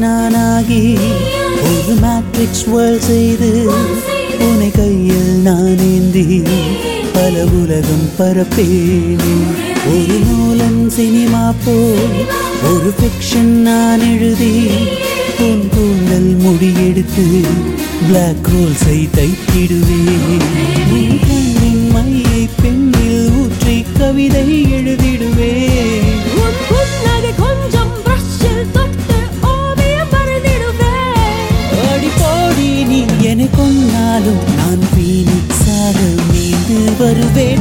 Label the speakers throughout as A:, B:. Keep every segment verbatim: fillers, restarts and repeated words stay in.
A: நானாகி ஒரு matrix world செய்து உனை கையில் நான் ஏந்தி பல உலகம் பரப்பேனே. ஒரு நூலன் சினிமா போல் ஒரு ஃபிக்ஷன் நான் எழுதி உன் கூந்தல் முடியெடுத்து பிளாக் ஹோல்ஸை தைத்திடுவேன். உன் கண்ணின் மையை பெண்ணில் ஊற்றி கவிதை எழுதிடுவேன். அடிப்போடி நீ என்னை கொன்னாலும் நான் பீனிக்ஸாக மீண்டு வருவேன்.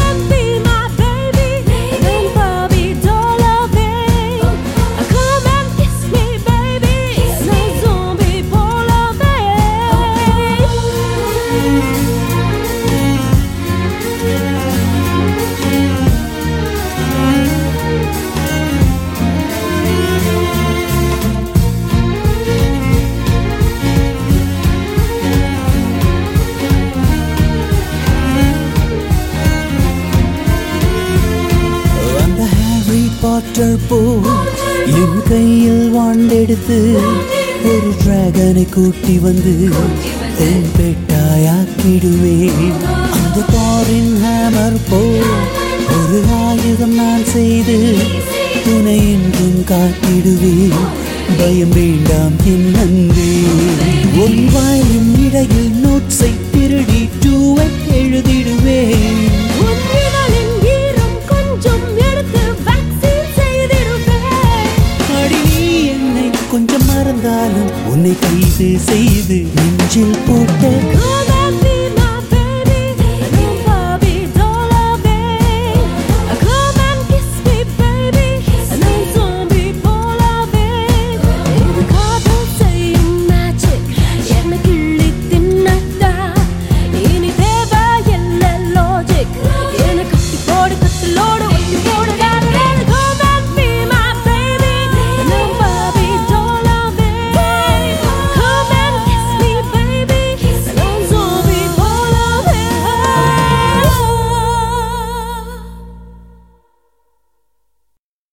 A: பாட்டர் போல் என் கையில் வாண்டெடுத்து ஒரு டிராகனை கூட்டி வந்து என் பெட்டாயாக்கிடுவேன். அந்த காரின் ஹேமர் போல் ஒரு ஆயுதம் நான் செய்து துணை என்றும் காட்டிடுவேன். பயம் வேண்டாம் என் நன்றே. உன் வாயின் இடையில் நோட்ஸை திருடி டூவெட் எழுதிடுவேன். கொஞ்சம் மறந்தாலும் உன்னை கைது செய்து நெஞ்சில் போட்ட